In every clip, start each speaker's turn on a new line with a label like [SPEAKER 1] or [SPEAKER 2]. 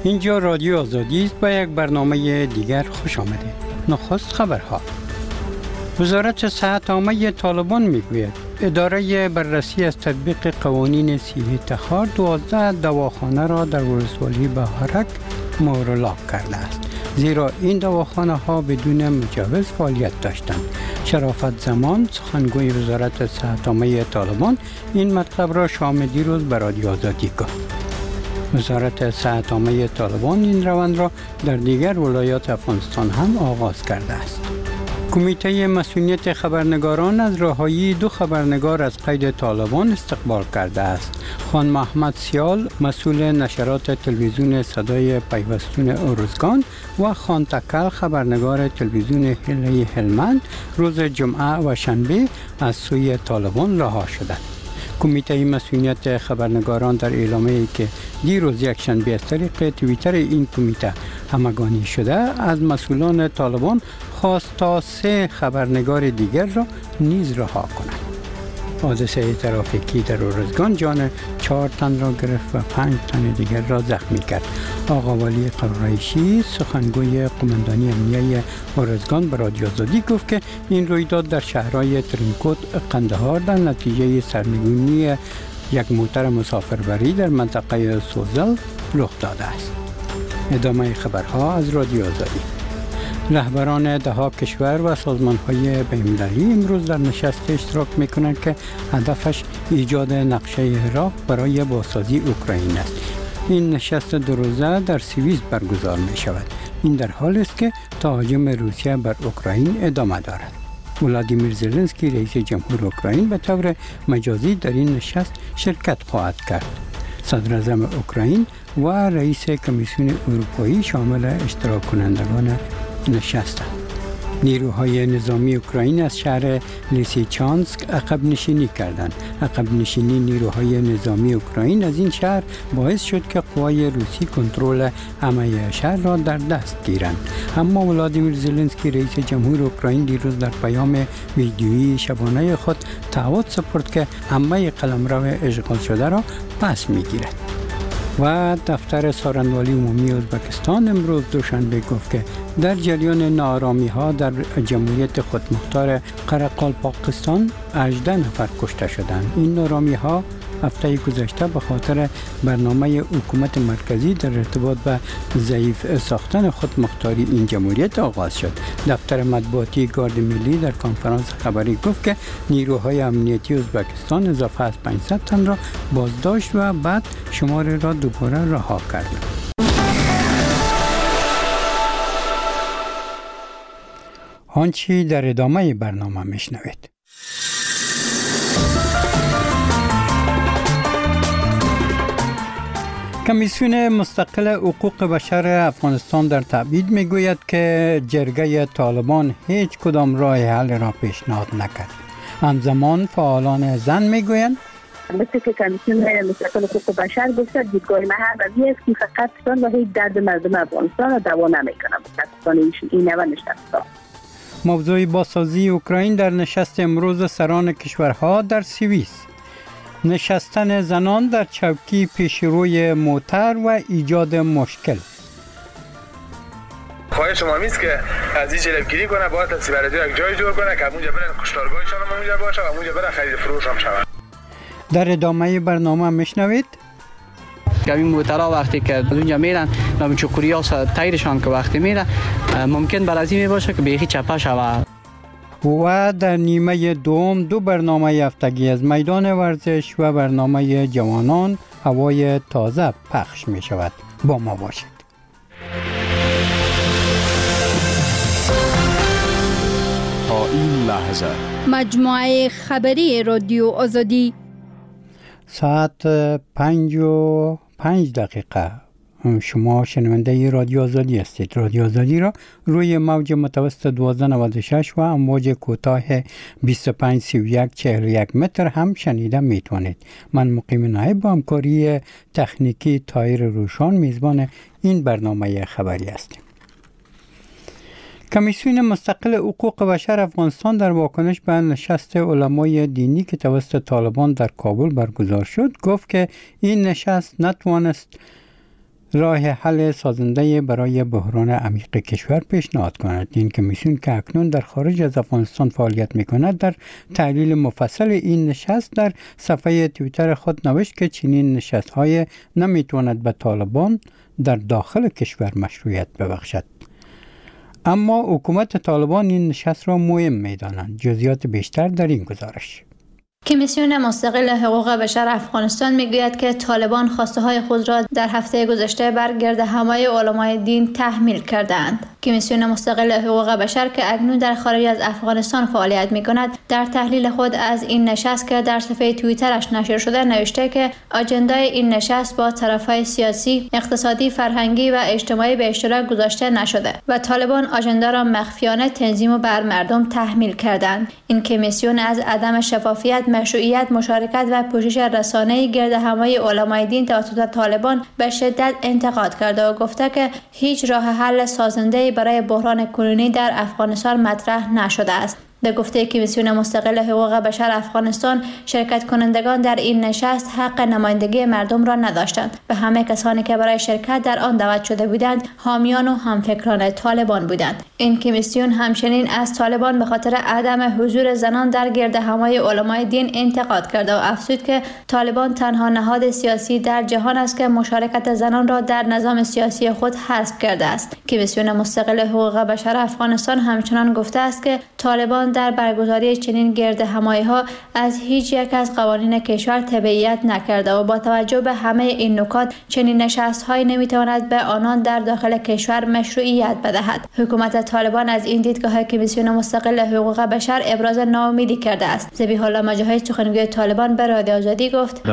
[SPEAKER 1] اینجا رادیو آزادی است. با یک برنامه دیگر خوش آمده. نخست خبرها. وزارت صحت عامه طالبان میگوید اداره بررسی از تطبیق قوانین صحی تخار 12 دواخانه را در ولسوالی بهارک مهرلاک کرده است، زیرا این دواخانه ها بدون مجوز فعالیت داشتند. شرافت زمان سخنگوی وزارت صحت عامه طالبان این مطلب را شام دیروز به رادیو آزادی گفت. وزارت صحت عامه طالبان این روند را در دیگر ولایات افغانستان هم آغاز کرده است. کمیته مسئولیت خبرنگاران از رهایی 2 خبرنگار از قید طالبان استقبال کرده است. خان محمد سیال مسئول نشرات تلویزیون صدای پیوستون ارزگان و خان تکل خبرنگار تلویزیون هلی هلمند روز جمعه و شنبه از سوی طالبان رها شدند. کمیته مسئولیت خبرنگاران در اعلامیه‌ای که دیروز یک شنبه از طریق توییتر این کمیته همگانی شده از مسئولان طالبان خواست تا 3 خبرنگار دیگر را نیز رها کنند. حادثه ترافیکی در ارزگان جان 4 تن را گرفت و 5 تن دیگر را زخمی کرد. آقا ولی قریشی سخنگوی قماندانی امنیه ارزگان به رادیو آزادی گفت که این رویداد در شهرهای ترینکوت قندهار در نتیجه سرنگونی یک موتر مسافربری در منطقه سوزل رخ داده است. ادامه خبرها از رادیو آزادی. رهبران 10 کشور و سازمان‌های بین‌المللی امروز در نشست اشتراک می‌کنند که هدفش ایجاد نقشه راه برای بازسازی اوکراین است. این نشست 2 روزه در سوئیس برگزار می‌شود. این در حالی است که تهاجم روسیه بر اوکراین ادامه دارد. ولادیمیر زلنسکی رئیس جمهور اوکراین به طور مجازی در این نشست شرکت خواهد کرد. صدر اعظم اوکراین و رئیس کمیسیون اروپایی شامل اشتراک کنندگان نشستند. نیروهای نظامی اوکراین از شهر لیسیچانسک عقب نشینی کردند. عقب نشینی نیروهای نظامی اوکراین از این شهر باعث شد که قوای روسی کنترل همه شهر را در دست گیرند. اما ولادیمیر زلنسکی رئیس جمهور اوکراین دیروز در پیام ویدیویی شبانه خود تعهد سپرد که همه قلمرو اشغال شده را پس میگیرد. و دفتر سارنوالی عمومی ازبکستان امروز دوشنبه گفت که در جریان ناآرامی‌ها در جمهوریت خودمختار قرقالپاکستان 18 نفر کشته شدند. این ناآرامی‌ها هفته گذشته به خاطر برنامه حکومت مرکزی در ارتباط به ضعیف ساختن خودمختاری این جمهوریت آغاز شد. دفتر مطبوعاتی گارد ملی در کنفرانس خبری گفت که نیروهای امنیتی ازبکستان اضافه از 500 تن را بازداشت و بعد شمار را دوباره رها کردند. آنچه در ادامه برنامه میشنوید. کمیسیون مستقل حقوق بشر افغانستان در تبعید میگوید که جرگه طالبان هیچ کدام راه حل را پیشنهاد نکرد. همزمان فعالان زن میگویند
[SPEAKER 2] مثل که کمیسیون مستقل حقوق بشر گفته دیدگاه محوری است که فقط و هیچ درد مردم افغانستان را دوا نمیکنه. متاسفانه این نشست.
[SPEAKER 1] موضوع بازسازی اوکراین در نشست امروز سران کشورها در سوئیس. نشستن زنان در چوکی پیشروی موتر و ایجاد مشکل.
[SPEAKER 3] خواهش ما میست که از این جلوگیری کنه، باید تسیبرادی یک جای جور کنه که اونجا برن کشتارگاهشان هم اونجا باشه و اونجا برن خرید فروش هم شود.
[SPEAKER 1] در ادامه برنامه میشنوید
[SPEAKER 4] این موترها وقتی که از اونجا میرن و چوکوری ها تایرشان که وقتی میره ممکن بر از این باشه که بیخی چپه شود.
[SPEAKER 1] و در نیمه دوم 2 برنامه هفتگی از میدان ورزش و برنامه جوانان هوای تازه پخش می شود. با ما باشید.
[SPEAKER 5] تا این لحظه
[SPEAKER 6] مجموعه خبری رادیو آزادی
[SPEAKER 1] ساعت 5:05 شما شنونده رادیو آزادی هستید. رادیو آزادی را روی موج متوسط 1296 و امواج کوتاه 2531 متر هم شنیده میتوانید. من مقیم نایب با همکاری تکنیکی طاهر روشان میزبان این برنامه خبری هستیم. کمیسیون مستقل حقوق بشر افغانستان در واکنش به نشست علمای دینی که توسط طالبان در کابل برگزار شد گفت که این نشست نتوانست راه حل سازنده برای بحران عمیق کشور پیشنهاد کند. این کمیسیون که اکنون در خارج از افغانستان فعالیت می‌کند در تحلیل مفصل این نشست در صفحه توییتر خود نوشت که چنین نشست‌های نمی‌تواند به طالبان در داخل کشور مشروعیت ببخشد. اما حکومت طالبان این نشست را مهم می‌دانند. جزئیات بیشتر در این گزارش.
[SPEAKER 7] کمیسیون مستقل حقوق بشر افغانستان میگوید که طالبان خواسته های خود را در هفته گذشته بر گردهمای علمای دین تحمیل کردند. کمیسیون مستقل حقوق بشر که اکنون در خارج از افغانستان فعالیت میکند در تحلیل خود از این نشست که در صفحه توییترش نشر شده نوشته که آجندای این نشست با طرفهای سیاسی، اقتصادی، فرهنگی و اجتماعی به اشتراک گذاشته نشده و طالبان آجندا را مخفیانه تنظیم و بر مردم تحمیل کردند. این کمیسیون از عدم شفافیت، مشروعیت، مشارکت و پوشش رسانه‌ای گردهمای علمای دین توسط طالبان به شدت انتقاد کرده و گفته که هیچ راه حل سازنده‌ای برای بحران کنونی در افغانستان مطرح نشده است. به گفته کمیسیون مستقل حقوق بشر افغانستان، شرکت کنندگان در این نشست حق نمایندگی مردم را نداشتند و همه کسانی که برای شرکت در آن دعوت شده بودند حامیان و همفکران طالبان بودند. این کمیسیون همچنین از طالبان به خاطر عدم حضور زنان در گردهمای علمای دین انتقاد کرده و افزود که طالبان تنها نهاد سیاسی در جهان است که مشارکت زنان را در نظام سیاسی خود حذف کرده است. کمیسیون مستقل حقوق بشر افغانستان همچنان گفته است که طالبان در برگزاری چنین گردهمایی‌ها از هیچ یک از قوانین کشور تبعیت نکرده و با توجه به همه این نکات چنین نشست‌هایی نمی‌تواند به آنان در داخل کشور مشروعیت بدهد. حکومت طالبان از این دیدگاه کمیسیون مستقل حقوق بشر ابراز ناامیدی کرده است. ذبیح الله مجاهد سخنگوی طالبان به رادیو آزادی گفت: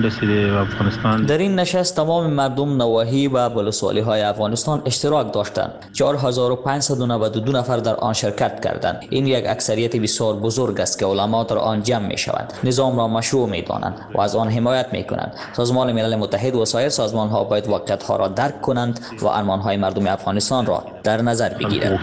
[SPEAKER 8] در این نشست تمام مردم نواحی و ولسوالی‌های افغانستان اشتراک داشتند. 4592 نفر در آن شرکت کردند. این یک اکثریت بسیار بزرگ است که علما در آن جمع می شوند، نظام را مشروع می دانند و از آن حمایت می کنند. سازمان ملل متحد و سایر سازمان ها باید واقعیت ها را درک کنند و ارمان های مردم افغانستان را در نظر بگیرند.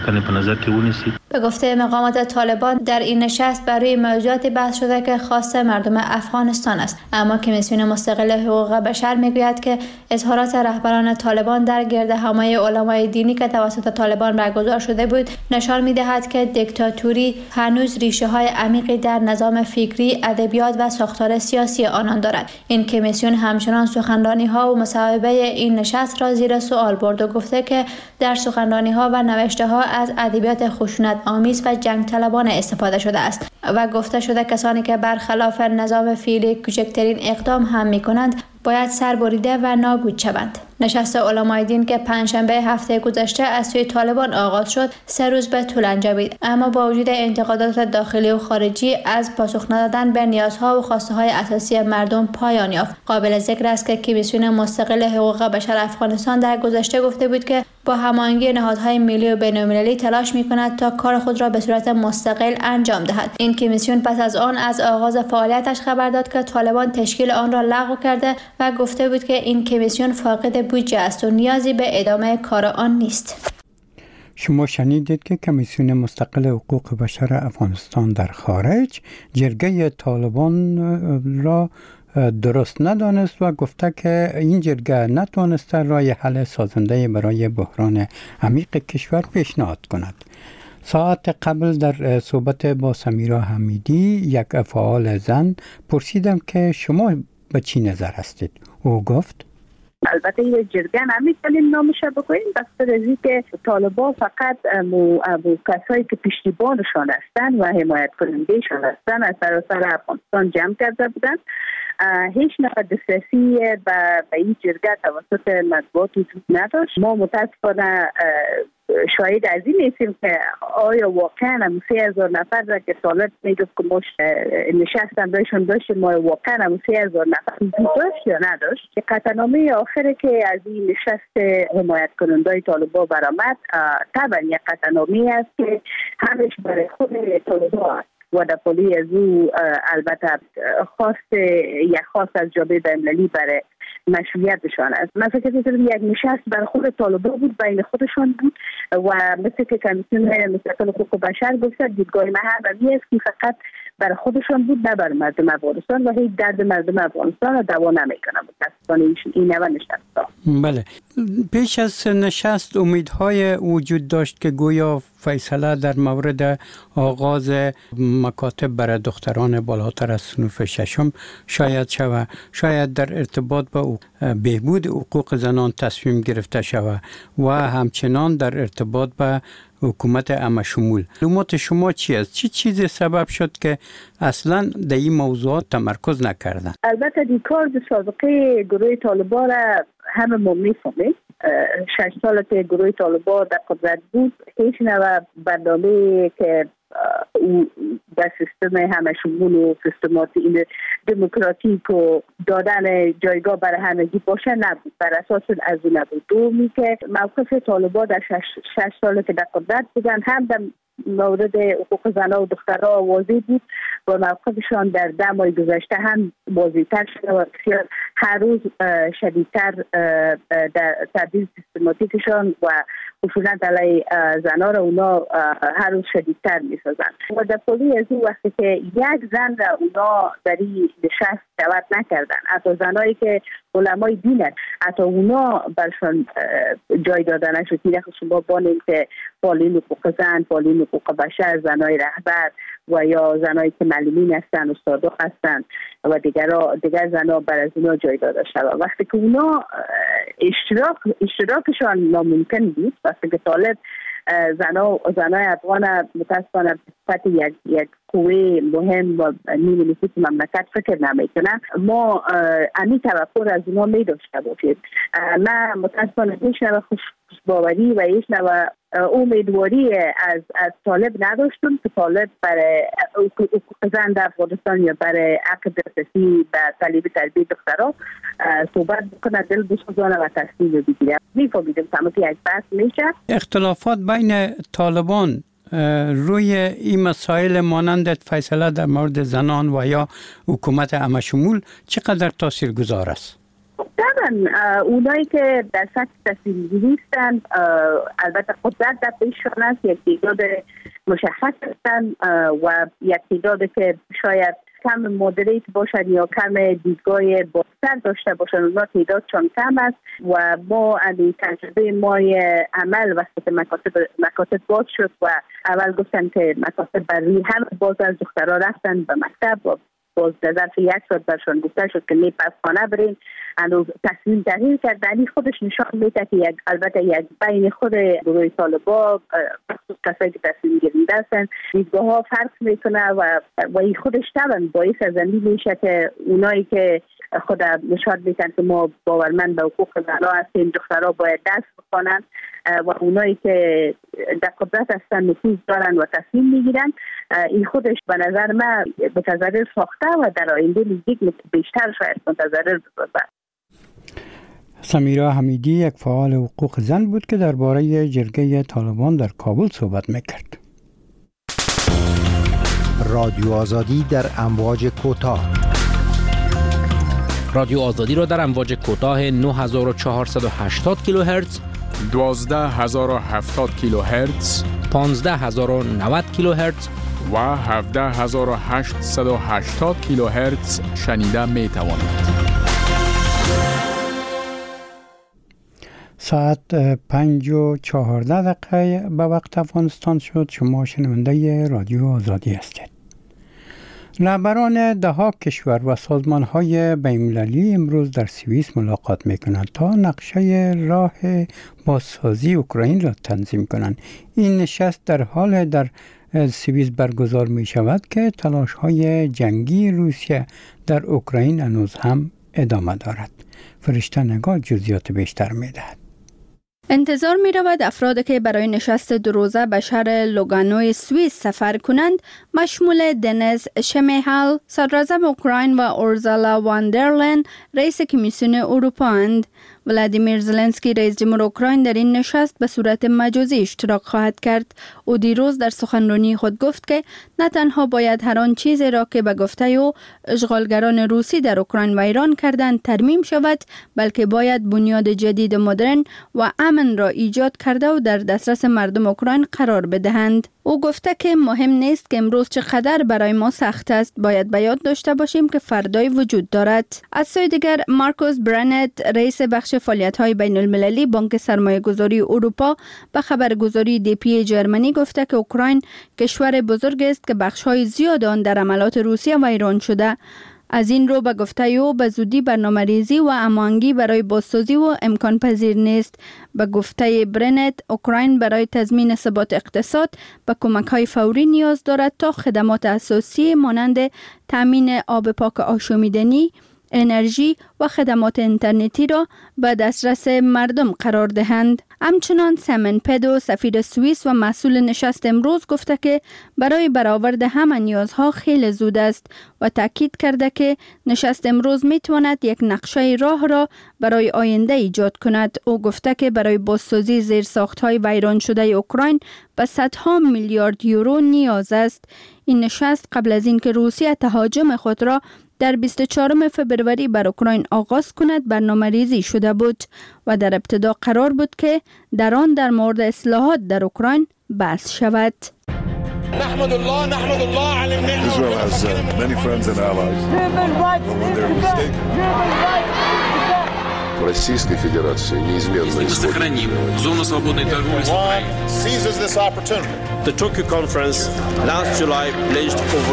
[SPEAKER 7] به گفته مقامات طالبان در این نشست برای موضوعاتی بحث شده که خاص مردم افغانستان است، اما کمیسیون مستقل حقوق بشر میگوید که اظهارات رهبران طالبان در گردهمای علمای دینی که توسط طالبان برگزار شده بود نشان می‌دهد که دیکتاتوری هنوز ریشه‌های عمیقی در نظام فکری، ادبیات و ساختار سیاسی آنان دارد. این کمیسیون همچنان سخنرانی‌ها و مصاحبه این نشست را زیر سوال برد و گفته که در سخنرانی‌ها و نوشته‌ها از ادبیات خشونت آمیز و جنگ طلبانه استفاده شده است و گفته شده کسانی که برخلاف نظام فعلی کوچکترین اقدام هم می‌کنند باید سربریده و نابود شوند. نشست علمای دین که پنجشنبه هفته گذشته از سوی طالبان آغاز شد 3 روز به طول انجامید، اما با وجود انتقادات داخلی و خارجی از پاسخ ندادن به نیازها و خواسته‌های اساسی مردم پایان یافت. قابل ذکر است که کمیسیون مستقل حقوق بشر افغانستان در گذشته گفته بود که با هماهنگی نهادهای ملی و بین‌المللی تلاش می‌کند تا کار خود را به صورت مستقل انجام دهد. این کمیسیون پس از آن از آغاز فعالیتش خبر داد که طالبان تشکیل آن را لغو کرده و گفته بود که این کمیسیون فاقد بودجه است و نیازی به ادامه کار آن نیست.
[SPEAKER 1] شما شنیدید که کمیسیون مستقل حقوق بشر افغانستان در خارج جرگه طالبان را درست ندانست و گفته که این جرگه نتوانسته راه حل سازنده برای بحران عمیق کشور پیشنهاد کند. ساعت قبل در صحبت با سمیرا حمیدی، یک فعال زن، پرسیدم که شما به چی نظر هستید؟ او گفت
[SPEAKER 2] البته یه جرگه نمیتونیم نامش بکنیم، بس از اینکه طالبان فقط کسایی که پشتیبانشان هستن و حمایت کنندهشان هستن از سراسر افغانستان جمع کرده بودن. هیچ نوع دسترسی به این جرگه توسط مطبوعات وجود نداشت. ما متاسفانه شاهد از این نیستیم که آیا واقعا هم 3000 نفر را که طالب میگفت که ما نشستن بهشون داشتیم، ما واقعا هم 3000 نفر داشت یا نداشت. که قطعنامه آخره که از این نشست حمایت کننده طالبان برآمد طبعا یک قطعنامه است که همش برای خود طالبان است و در پالی از او البته خواست از جامعه بین‌المللی برای مشروعیتشان است. من فکر می‌کنم یک نشست بر خود طالبان بود، بین خودشان بود و مثل که کمیسیون مستقل حقوق بشر گفت دیدگاه من هم است که فقط برای خودشان بود نه برای مردم افغانستان و هیچ درد مردم افغانستان را دوا نمیکنه. متاسفانه این نوع نشست.
[SPEAKER 1] بله، پیش از نشست امیدهای وجود داشت که گویا فیصله در مورد آغاز مکاتب برای دختران بالاتر از صنف ششم شاید شود، شاید در ارتباط با بهبود حقوق زنان تصمیم گرفته شود و همچنان در ارتباط با حکومت همشمول. معلومات شما چی است؟ چی چیزی سبب شد که اصلا در این موضوعات تمرکز نکردن؟
[SPEAKER 2] البته دیکار به سابقه گروه طالبان را همه ما میفهمیم. 6 سال که گروه طالبان در قدرت بود هیچ نوع برنامه که در سیستم همشمول و سیستماتی دموکراتیک و دادن جایگاه برای همگی باشه نبود. بر اساس از اون نبود. دومی که موقف طالبان در 6 سال که در قدرت بودن هم در مورد حقوق زنان و دخترها واضح بود و موقفشان در 10 ماه گذشته هم واضح‌تر شده و هر روز شدیدتر در تبدیل سیستماتیکشان و خشونت علیه زنان را اونا هر روز شدیدتر می‌سازند. و در پولی از این وقتی که یک زن را اونا در این نشست دعوت نکردن، حتی زنایی که علمای دینن حتی اونا برشان جای دادن نشد. شما بانیم که فعالین حقوق زن، فعالین حقوق بشر، زنای رهبر و یا زنایی که معلمین هستن، استادا هستن و دیگر زنا بر از اونا جای داده شد. وقتی که اونا اشتراکشان ناممکن بود، وقتی که طالب زنای افغان متاسفانه صفت یک قوه مهم و نیمه نفوس مملکت فکر نمیکنه، ما امی توقع از اونا می داشته باشید. من متاسفانه هیچ نوع خوشباوری و هیچ نوع امیدواری از طالب نداشتم که طالب برای حقوق زن در افغانستان یا برای حق دسترسی به تعلیم تربیت دخترها صحبت بکنه، دل بسوزانه و تصمیم بگیره. میفهمیدم که یک بحث میشه.
[SPEAKER 1] اختلافات بین طالبان روی این مسائل مانند فیصله در مورد زنان و یا حکومت همشمول چقدر تاثیرگذار است؟
[SPEAKER 2] طبعا اونایی که در سطح تصمیم‌گیری هستند البته قدرت در پیششان است، یک تعداد مشخص هستند و یک تعداد که شاید کم مدریت باشد یا کم دیدگاه بازتر داشته باشند، اونا تعدادشان کم است و ما از تجربه مای عمل وقتی که مکاتب باز شد و اول گفتن که مکاتب برای همه باز از دخترها رفتن به مکتب و باز در ظرف 1 ساعت برشان گفته شد که نه پس خانه برین. انو تصمیم تغییر کرد. یعنی خودش نشان میده که البته یک بین خود گروه طالبان کسایی که تصمیم گیرنده هستن دیدگاه ها فرق میکنه و این خودش طبعا باعث از این میشه که اونایی که خود نشان میدن که ما باورمند به حقوق زنها هستیم، دخترها باید دست بخوانند و اونایی که در قدرت هستن نفوذ دارن و تصمیم میگیرن، این خودش به نظر من متضرر ساخته و در آینده نزدیک بیشتر شاید متضرر بسازد.
[SPEAKER 1] سمیرا حمیدی یک فعال حقوق زن بود که درباره جرگه طالبان در کابل صحبت میکرد.
[SPEAKER 9] رادیو آزادی در امواج کوتاه.
[SPEAKER 10] رادیو آزادی را در امواج کوتاه 9480 کیلوهرتز،
[SPEAKER 5] 12070 کیلوهرتز،
[SPEAKER 10] 15090 کیلوهرتز
[SPEAKER 5] و 17880 کیلوهرتز شنیده می توانید.
[SPEAKER 1] ساعت 5:14 به وقت افغانستان شد. شما شنونده رادیو آزادی هستید. رهبران 10 کشور و سازمان‌های بین‌المللی امروز در سوئیس ملاقات می‌کنند تا نقشه راه بازسازی اوکراین را تنظیم کنند. این نشست در حال در سوئیس برگزار می‌شود که تلاش‌های جنگی روسیه در اوکراین هنوز هم ادامه دارد. فرشته نگار جزئیات بیشتر می‌دهد.
[SPEAKER 6] انتظار می رود افرادی که برای نشست 2 روزه به شهر لوگانوی سوئیس سفر کنند مشمول دنیز شمیهال صدراعظم اوکراین و اورزالا واندرلن رئیس کمیسیون اروپا اند. ولادیمیر زلنسکی رئیس جمهور اوکراین در این نشست به صورت مجازی اشتراک خواهد کرد. او دیروز در سخنرانی خود گفت که نه تنها باید هر آن چیزی را که به گفته او اشغالگران روسی در اوکراین و ایران کردند ترمیم شود، بلکه باید بنیاد جدید مدرن و امن را ایجاد کرده و در دسترس مردم اوکراین قرار بدهند. او گفته که مهم نیست که امروز چقدر برای ما سخت است، باید به یاد داشته باشیم که فردای وجود دارد. از سوی دیگر مارکوس برنت رئیس بخش فعالیت‌های بین‌المللی بانک سرمایه‌گذاری اروپا به خبرگزاری DPA جرمنی گفته که اوکراین کشور بزرگ است که بخش‌های زیاد آن در عملات روسیه و ایران شده. از این رو به گفته او به زودی برنامه‌ریزی و هماهنگی برای بازسازی و امکان پذیر نیست. به گفته برنت، اوکراین برای تضمین ثبات اقتصاد به کمک‌های فوری نیاز دارد تا خدمات اساسی مانند تامین آب پاک آشامیدنی، انرژی و خدمات اینترنتی را به دسترس مردم قرار دهند. همچنان سیمن پدو سفیر سوئیس و مسئول نشست امروز گفته که برای برآورد همه نیازها خیلی زود است و تاکید کرده که نشست امروز میتواند یک نقشه راه را برای آینده ایجاد کند. او گفته که برای بازسازی زیرساخت‌های ویران شده اوکراین به صدها میلیارد یورو نیاز است. این نشست قبل از اینکه روسیه تهاجم خود را در 24 فبروری بر اوکراین آغاز کند برنامه‌ریزی شده بود و در ابتدا قرار بود که در آن در مورد اصلاحات در اوکراین بحث شود.
[SPEAKER 11] نحمد الله على Israel has many friends and allies. When they're mistaken. Российской Федерации неизменно
[SPEAKER 12] сохраним зону свободной торговли с Украиной.
[SPEAKER 11] Seizes this opportunity.
[SPEAKER 13] The Tokyo conference last July pledged over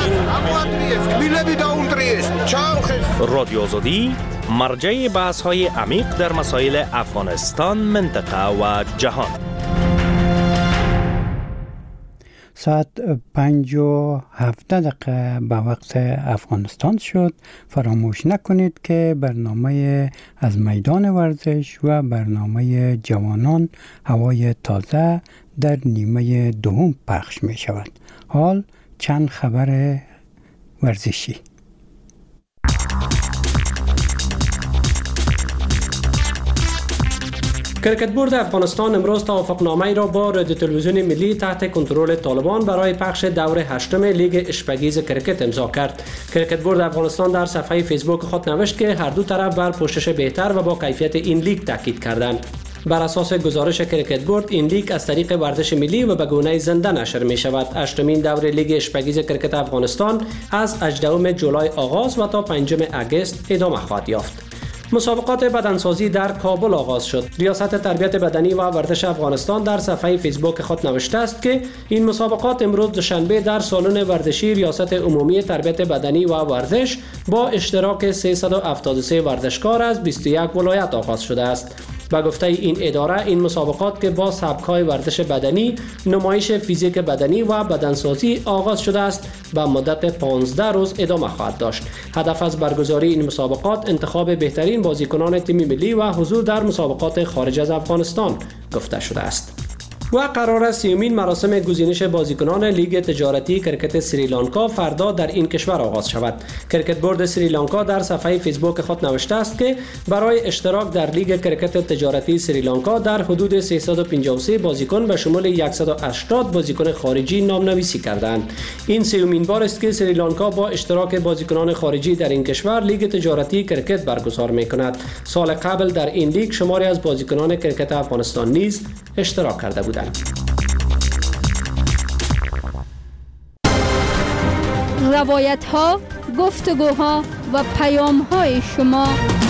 [SPEAKER 13] 16 رادیو آزادی مرجع بحث‌های عمیق در مسائل افغانستان، منطقه و جهان.
[SPEAKER 1] ساعت 5:07 به وقت افغانستان شد. فراموش نکنید که برنامه از میدان ورزش و برنامه جوانان هوای تازه در نیمه دوم پخش می شود. حال چند خبر ورزشی.
[SPEAKER 14] کرکت بورد افغانستان امروز توافقنامه‌ای را با رادیو تلویزیون ملی تحت کنترل طالبان برای پخش دور هشتم لیگ اشپگیز کرکت امضا کرد. کرکت بورد افغانستان در صفحه فیسبوک خود نوشت که هر دو طرف بر پوشش بهتر و با کیفیت این لیگ تاکید کردند. بر اساس گزارش کرکت بورد، این لیگ از طریق ورزش ملی و به گونه زنده نشر می شود. هشتمین دور لیگ اشپگیز کرکت افغانستان از 18 جولای آغاز و تا 5 اگست ادامه خواهد یافت. مسابقات بدنسازی در کابل آغاز شد. ریاست تربیت بدنی و ورزش افغانستان در صفحه فیسبوک خود نوشته است که این مسابقات امروز دوشنبه در سالن ورزشی ریاست عمومی تربیت بدنی و ورزش با اشتراک 373 ورزشکار از 21 ولایت آغاز شده است. با گفته این اداره، این مسابقات که با سبک‌های ورزش بدنی، نمایش فیزیک بدنی و بدنسازی آغاز شده است، به مدت 15 روز ادامه خواهد داشت. هدف از برگزاری این مسابقات انتخاب بهترین بازیکنان تیم ملی و حضور در مسابقات خارج از افغانستان گفته شده است. و قرار است 30مین مراسم گزینش بازیکنان لیگ تجارتی کرکت سریلانکا فردا در این کشور آغاز شود. کرکت بورد سریلانکا در صفحه فیسبوک خود نوشته است که برای اشتراک در لیگ کرکت تجارتی سریلانکا در حدود 353 بازیکن به شمول 180 بازیکن خارجی نامنویسی کردند. این 30مین بار است که سریلانکا با اشتراک بازیکنان خارجی در این کشور لیگ تجارتی کرکت برگزار می‌کند. سال قبل در این لیگ شماری از بازیکنان کرکت افغانستان نیز اشتراک کرده بودند.
[SPEAKER 6] روایت ها، گفتگوها و پیام های شما.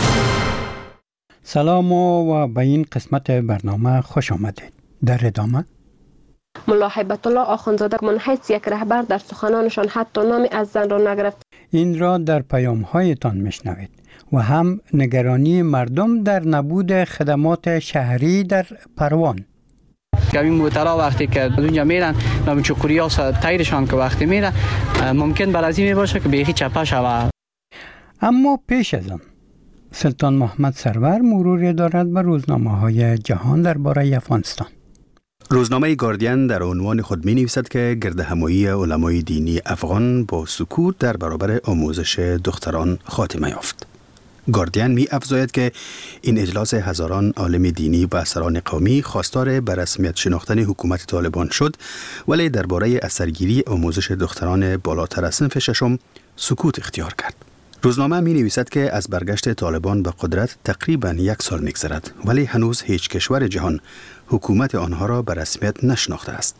[SPEAKER 1] سلام و به این قسمت برنامه خوش آمدید. در ادامه
[SPEAKER 15] ملا هیبت الله آخوندزاده من حیث یک رهبر در سخنانشان حتی نامی از زن را نگرفت.
[SPEAKER 1] این را در پیام هایتان میشنوید و هم نگرانی مردم در نبود خدمات شهری در پروان.
[SPEAKER 4] این موترها وقتی که از اونجا میرن و چوکوریا تایرشان که وقتی میره ممکن برازی باشه که بیخی چپه شود.
[SPEAKER 1] اما پیش از آن سلطان محمد سرور مروری دارد به روزنامه‌های جهان درباره افغانستان.
[SPEAKER 16] روزنامه گاردین در عنوان خود می نویسد که گردهمایی علمای دینی افغان با سکوت در برابر آموزش دختران خاتمه یافت. گاردین می افزاید که این اجلاس هزاران عالم دینی و سران قومی خواستار به رسمیت شناختن حکومت طالبان شد، ولی درباره اثرگیری آموزش دختران بالاتر از صنف ششم سکوت اختیار کرد. روزنامه می نویسد که از برگشت طالبان به قدرت تقریباً 1 سال می‌گذرد، ولی هنوز هیچ کشور جهان حکومت آنها را به رسمیت نشناخته است.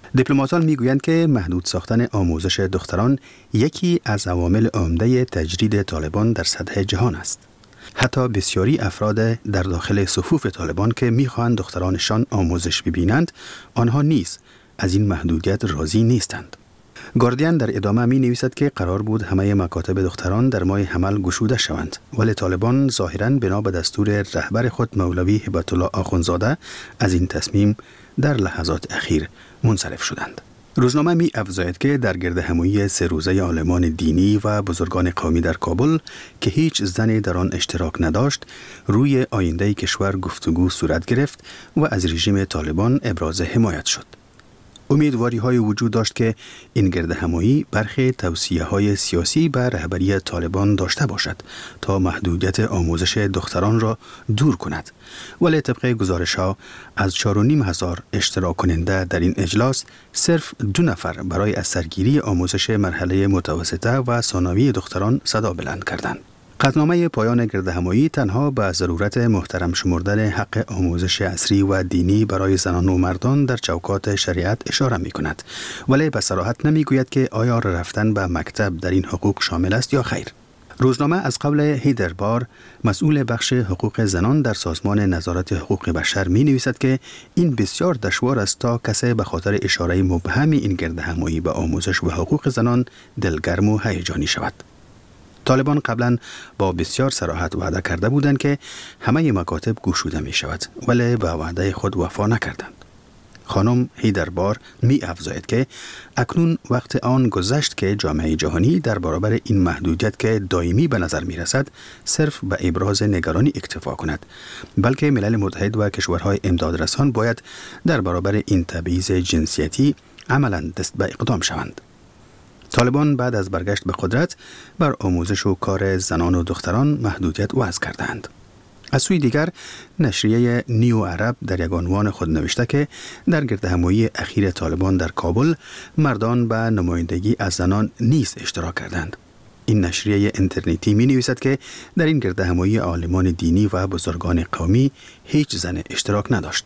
[SPEAKER 16] دیپلماتان میگویند که محدود ساختن آموزش دختران یکی از عوامل عمده تجرید طالبان در سطح جهان است. حتی بسیاری افراد در داخل صفوف طالبان که میخواهند دخترانشان آموزش ببینند، آنها نیز از این محدودیت راضی نیستند. گاردین در ادامه می نویسد که قرار بود همه مکاتب دختران در ماه حمل گشوده شوند، ولی طالبان ظاهراً بنا به دستور رهبر خود مولوی هبت الله آخوندزاده از این تصمیم در لحظات اخیر منصرف شدند. روزنامه می افزاید که در گردهمایی 3 روزه عالمان دینی و بزرگان قومی در کابل که هیچ زنی در آن اشتراک نداشت، روی آینده کشور گفتگو صورت گرفت و از رژیم طالبان ابراز حمایت شد. امیدواری های وجود داشت که این گردهمایی برخی توصیه های سیاسی به رهبری طالبان داشته باشد تا محدودیت آموزش دختران را دور کند، ولی طبق گزارش ها از 4,500 اشتراک کننده در این اجلاس صرف 2 نفر برای از سرگیری آموزش مرحله متوسطه و ثانوی دختران صدا بلند کردند. قطعنامه پایان گردهمایی تنها به ضرورت محترم شمردن حق آموزش عصری و دینی برای زنان و مردان در چوکات شریعت اشاره می کند، ولی به صراحت نمی گوید که آیا رفتن به مکتب در این حقوق شامل است یا خیر. روزنامه از قول هیدر بار، مسئول بخش حقوق زنان در سازمان نظارت حقوق بشر می نویسد که این بسیار دشوار است تا کسی به خاطر اشاره مبهم این گردهمایی به آموزش و حقوق زنان دلگرم و هیجانی شود. طالبان قبلا با بسیار صراحت وعده کرده بودند که همه مکاتب گشوده می شود، ولی به وعده خود وفا نکردند. خانم هیدربار می افزاید که اکنون وقت آن گذشت که جامعه جهانی در برابر این محدودیت که دائمی به نظر می رسد صرف به ابراز نگرانی اکتفا کند، بلکه ملل متحد و کشورهای امدادرسان باید در برابر این تبعیض جنسیتی عملاً دست به اقدام شوند. طالبان بعد از برگشت به قدرت بر آموزش و کار زنان و دختران محدودیت وضع کردند. از سوی دیگر نشریه نیو عرب در یک عنوان خود نوشته که در گردهمایی اخیر طالبان در کابل مردان به نمایندگی از زنان نیز اشتراک کردند. این نشریه اینترنتی می نویسد که در این گردهمایی عالمان دینی و بزرگان قومی هیچ زن اشتراک نداشت.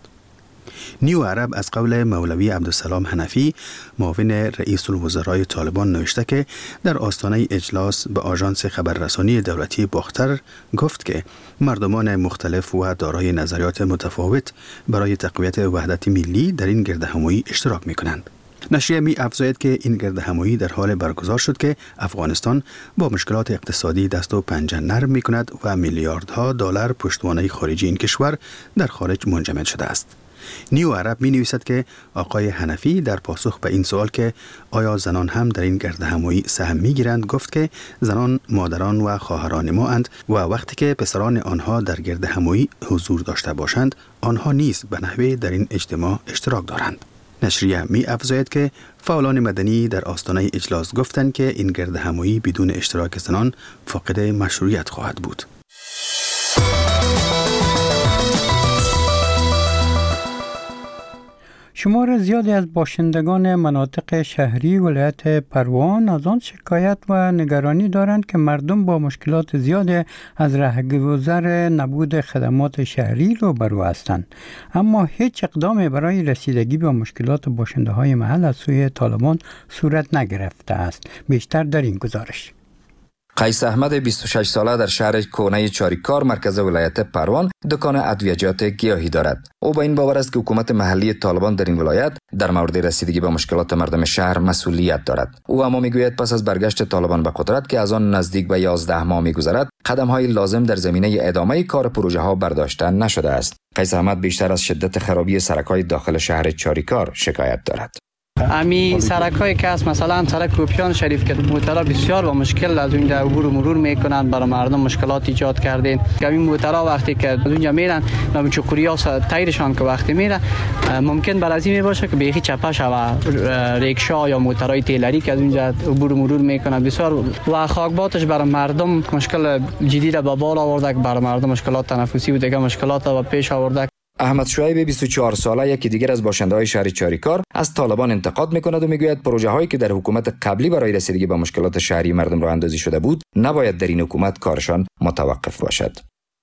[SPEAKER 16] نیو عرب از قول مولوی عبدالسلام حنفی معاون رئیس الوزرای طالبان نوشته که در آستانه اجلاس به آژانس خبررسانی دولتی باختر گفت که مردمان مختلف و دارای نظریات متفاوت برای تقویت وحدت ملی در این گردهمایی اشتراک می کنند. نشریه می افزاید که این گردهمایی در حال برگزار شد که افغانستان با مشکلات اقتصادی دست و پنجه نرم می کند و میلیاردها دلار پشتوانه خارجی این کشور در خارج منجمد شده است. نیو عرب می نویسد که آقای حنفی در پاسخ به این سوال که آیا زنان هم در این گردهمایی سهم می گیرند گفت که زنان مادران و خواهران ما اند و وقتی که پسران آنها در گردهمایی حضور داشته باشند آنها نیز به نحوی در این اجتماع اشتراک دارند. نشریه می افزاید که فعالان مدنی در آستانه اجلاس گفتند که این گردهمایی بدون اشتراک زنان فاقد مشروعیت خواهد بود.
[SPEAKER 1] شمار زیادی از باشندگان مناطق شهری ولایت پروان از آن شکایت و نگرانی دارند که مردم با مشکلات زیادی از رهگذر نبود خدمات شهری روبرو هستند، اما هیچ اقدامی برای رسیدگی به مشکلات باشنده های محل از سوی طالبان صورت نگرفته است. بیشتر در این گزارش.
[SPEAKER 17] قیس احمد 26 ساله در شهر کونه چاریکار مرکز ولایت پروان دکان ادویجات گیاهی دارد. او با این باور است که حکومت محلی طالبان در این ولایت در مورد رسیدگی به مشکلات مردم شهر مسئولیت دارد. او اما میگوید پس از برگشت طالبان به قدرت که از آن نزدیک به 11 ماه میگذرد، قدم‌های لازم در زمینه ادامه کار پروژه ها برداشته نشده است. قیس احمد بیشتر از شدت خرابی سرک‌های داخل شهر چاریکار شکایت دارد.
[SPEAKER 4] امی سرک‌های که است، مثلا سرک کوپیان شریف که موترها بسیار با مشکل از اونجا عبور و مرور میکنند، برای مردم مشکلات ایجاد کردین. که این موترها وقتی که از اونجا میرن نام چکوریا تایرشان که وقتی میره ممکن برازی می باشه که بیخی چپه شوه ریکشا یا موترهای تیلری که از اونجا عبور و مرور میکنند بسیار و خاکباتش برای مردم مشکل جدی را به بار آورده، برای مردم مشکلات تنفسی و دیگه مشکلات را پیش آورده.
[SPEAKER 17] احمد شعیب 24 ساله یکی دیگر از باشنده‌های شهر چاریکار از طالبان انتقاد می‌کند و میگوید پروژه‌هایی که در حکومت قبلی برای رسیدگی به مشکلات شهری مردم راه اندازی شده بود نباید در این حکومت کارشان متوقف باشد.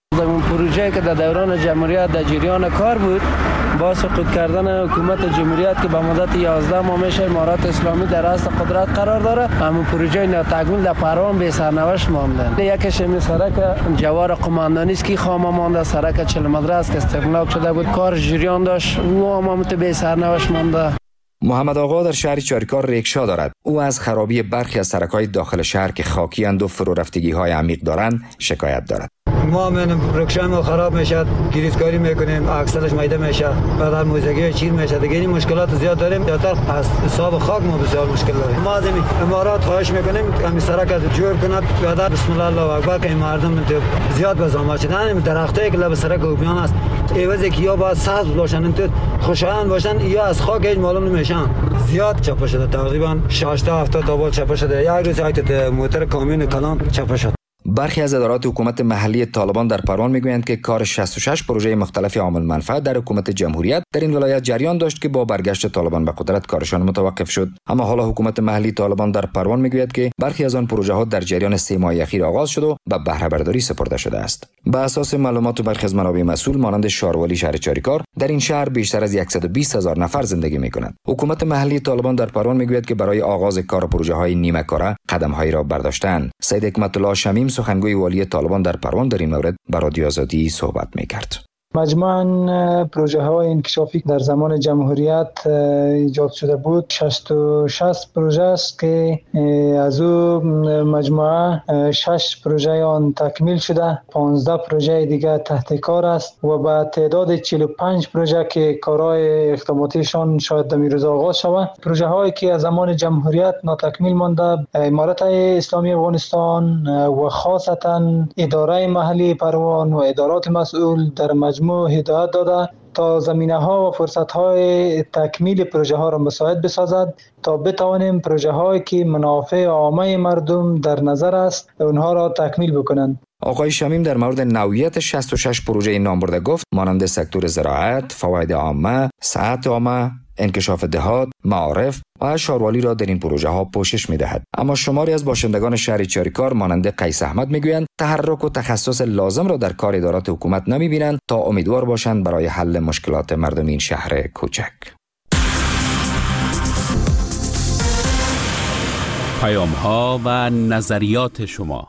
[SPEAKER 18] اون پروژه که در دوران جمهوریت در جریان کار بود با سقوط کردن حکومت جمهوریت که به مدت 11 ماه میشه امارات اسلامی در راست قدرت قرار داره، همون پروژه ناتکمیل در پروان به سرنوشت مانده. یکیش می سرک جوار قماندانی است که خامه مانده، سرک چلمدره است که استغلاق شده بود، کار جریان داشت و هم به سرنوشت مانده.
[SPEAKER 17] محمد آقا در شهر چاریکار ریکشا دارد. او از خرابی برخی از سرک‌های داخل شهر که خاکی اند و فرو رفتگی‌های عمیق دارند شکایت دارد.
[SPEAKER 19] ما من رکشم خراب میشه، گریزکاری میکنیم، اکثرش میده میشه، بعد هر موزگی چیر میشه. دیگه این مشکلات زیاد داریم. زیادتر از حساب خاک ما بسیار مشکل داریم. ما از امارات خواهش میکنیم همین سرک جور کند. بعد بسم الله الله اکبر که مردم زیاد بزحمت شدن. درختایی که لب سرک اوبیان است ایوازی که یا باید سبز باشن تو خوشایند باشن یا از خاک هیچ معلوم نمیشن. زیاد چپا شده، تقریبا 60 تا 70 تا بال چپا شده. یک روز ایت موتور کامیون کلان چپا شد.
[SPEAKER 17] برخی از ادارات حکومت محلی طالبان در پروان میگویند که کار 66 پروژه مختلف عامل منفعت در حکومت جمهوریت در این ولایت جریان داشت که با برگشت طالبان به قدرت کارشان متوقف شد. اما حالا حکومت محلی طالبان در پروان میگوید که برخی از آن پروژه ها در جریان 3 ماه اخیر آغاز شد و به بهره برداری سپرده شده است. به اساس معلومات برخی از منابع مسئول مانند شاروالی شهر چاریکار، در این شهر بیشتر از 120,000 نفر زندگی میکنند. حکومت محلی طالبان در پروان میگوید که برای آغاز کار پروژه های نیمه کاره قدم‌هایی را برداشتند. سید حکمت الله شمیم سخنگوی والی طالبان در پروان در این مورد با رادیو آزادی صحبت میکرد.
[SPEAKER 20] مجموعاً پروژه های انکشافی در زمان جمهوریت ایجاد شده بود 66 پروژه است که از او مجموعه 6 پروژه آن تکمیل شده، 15 پروژه دیگر تحت کار است و به تعداد 45 پروژه که کارهای اقداماتیشان شاید در روز آغاز شود. پروژه هایی که از زمان جمهوریت ناتکمیل مانده امارت اسلامی افغانستان و خاصتا اداره محلی پروان و ادارات مسئول در مجموع هدایت داده تا زمینه‌ها و فرصت‌های تکمیل پروژه ها را مساعد بسازد تا بتوانیم پروژه هایی که منافع عامه مردم در نظر است اونها را تکمیل بکنند.
[SPEAKER 17] آقای شمیم در مورد نوعیت 66 پروژه نامبرده گفت مانند سکتور زراعت، فواید عامه، صحت عامه، انکشاف دهات، معارف و شاروالی را در این پروژه ها پوشش می دهد. اما شماری از باشندگان شهر چاریکار مانند قیس احمد می گویند تحرک و تخصص لازم را در کار ادارات حکومت نمی بینند تا امیدوار باشند برای حل مشکلات مردم این شهر کوچک.
[SPEAKER 5] پیام ها و نظریات شما.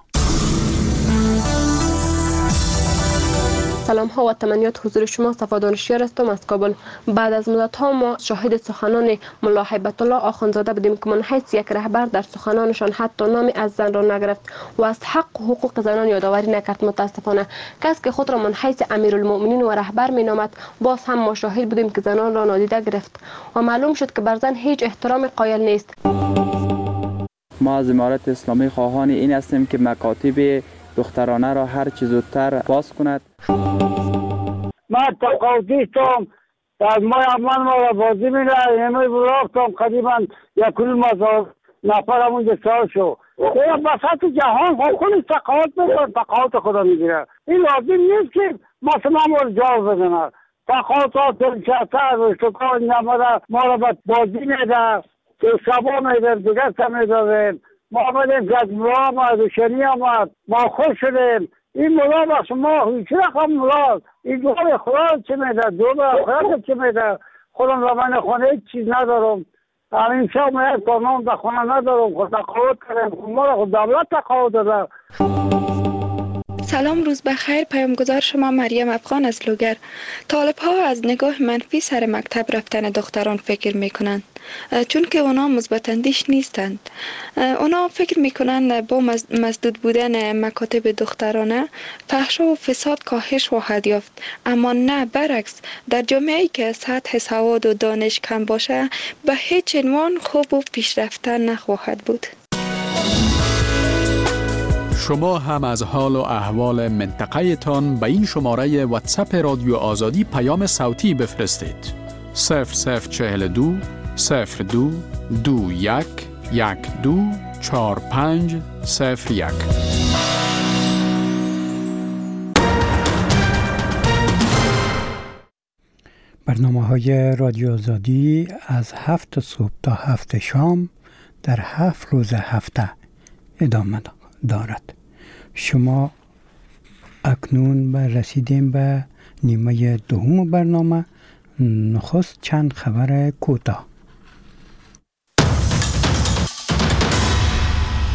[SPEAKER 15] سلام ها و تمنیات حضور شما. صفا دانشیار هستم از کابل. بعد از مدت ها ما شاهد سخنان ملا هیبت الله آخوندزاده بودیم که من حیث یک رهبر در سخنانشان حتی نامی از زن را نگرفت و از حق و حقوق زنان یادآوری نکرد. متاسفانه کسی که خود را من حیث امیرالمؤمنین و رهبر می نامد باز هم ما شاهد بودیم که زنان را نادیده گرفت و معلوم شد که بر زن هیچ احترام قائل نیست.
[SPEAKER 21] ما از امارت اسلامی خواهان این هستیم که مکاتب دخترانه را هر چه زودتر باز کند.
[SPEAKER 22] ما تقاضیستم از ما امان ما را بازی می‌ره همه برافتم قریبا 1,000 نفر همونجا سال شو یا بساط جهان خودش تقاضی می‌کنه، تقاضی خدا می‌گیره. این لازم نیست که مثلا ما رو جاو بزنه. تقاضی تلچتر و اشتکار نماده ما را بازی میده که شبا میده دیگر سمیده ما آمدیم جزمه آمد و شنی آمد ما خوش شدیم. این ملا بخش ما هیچ رقم ملا این دور خدا چه میده دور خدا چه میده خودم را من خونه هیچ چیز ندارم. همین شب من یک کارنام در خونه ندارم خود تقاوت کردم ما را خود دولت تقاوت داده.
[SPEAKER 23] سلام، روز بخیر. پیامگذار شما مریم افغان از لوگر. طالب ها از نگاه منفی سر مکتب رفتن دختران فکر میکنند چون که اونا مثبت اندیش نیستند. اونا فکر میکنند با مسدود بودن مکاتب دخترانه فحش و فساد کاهش خواهد یافت، اما نه، برعکس. در جامعه‌ای که سطح سواد و دانش کم باشه به هیچ عنوان خوب و پیشرفته نخواهد بود.
[SPEAKER 5] شما هم از حال و احوال منطقه تان به این شماره واتساپ رادیو آزادی پیام صوتی بفرستید. 0042 02 21 12 45 01.
[SPEAKER 1] برنامه‌های رادیو آزادی از 7 صبح تا 7 شام در 7 روز هفته ادامه دارد. شما اکنون رسیدیم به نیمه دوم برنامه. نخست چند خبر کوتاه.